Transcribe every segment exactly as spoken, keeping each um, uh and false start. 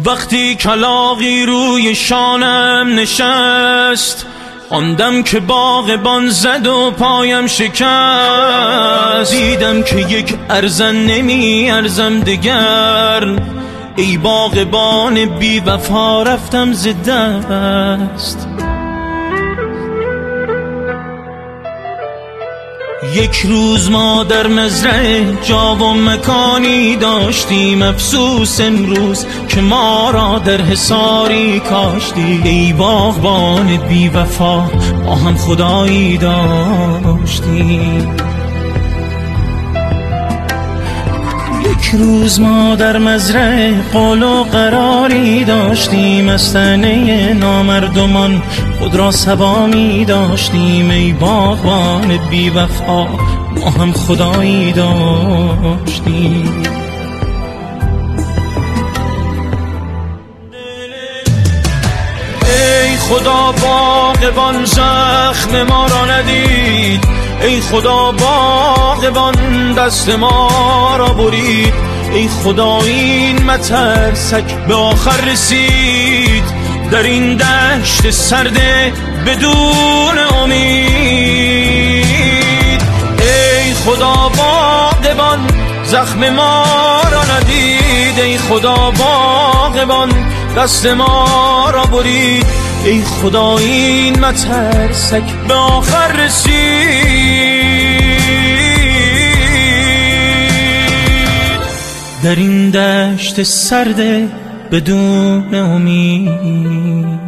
وقتی کلاغی روی شانم نشست، آندم که باغبان زد و پایم شکست. دیدم که یک ارزن نمی ارزم دگر، ای باغبان بی وفا رفتم ز دست. یک روز ما در مزرعه جا و مکانی داشتیم، افسوس امروز که ما را در حصاری کاشتی. ای باغبان بی وفا ما هم خدایی داشتیم. یک روز ما در مزرعه قول و قراری داشتیم، از طعنه نامردمان خود را صبا می داشتیم. ای باغبان بی وفا ما هم خدایی داشتیم. ای خدا باغبان زخم ما را ندید، ای خدا باغبان دست ما را برید. ای خدا این مترسک به آخر رسید، در این دشت سرده بدون امید. ای خدا باغبان زخم ما را ندید، ای خدا باغبان دست ما را برید. ای خدا این مترسک به آخر رسید، در این دشت سرده بدون امید.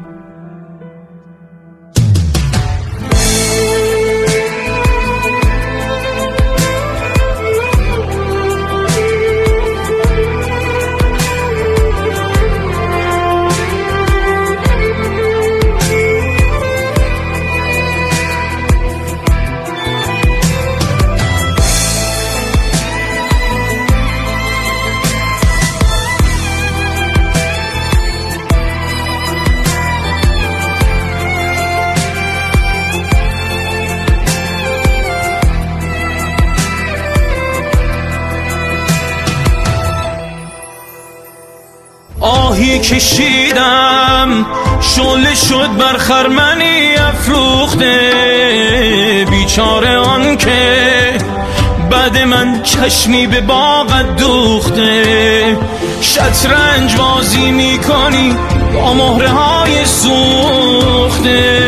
آهی کشیدم شعله شد بر خرمنی افروخته، بیچاره آن که بعد من چشمی به باغت دوخته. شطرنج بازی میکنی با مهره های سوخته.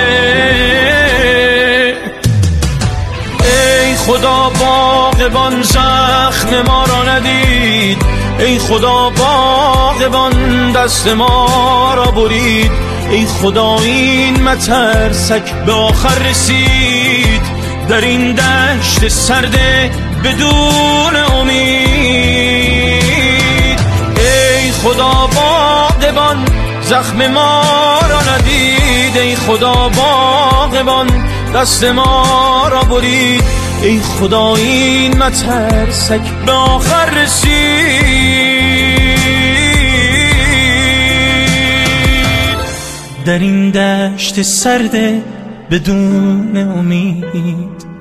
ای خدا باغبان زخم ما را ندید، ای خدا باغبان دست ما را برید. ای خدا این مترسک به آخر رسید، در این دشت سرده بدون امید. ای خدا باغبان زخم ما را ندید، ای خدا باغبان دست ما را برید. ای خدا این مترسک به آخر رسید، در این دشت سرده بدون امید.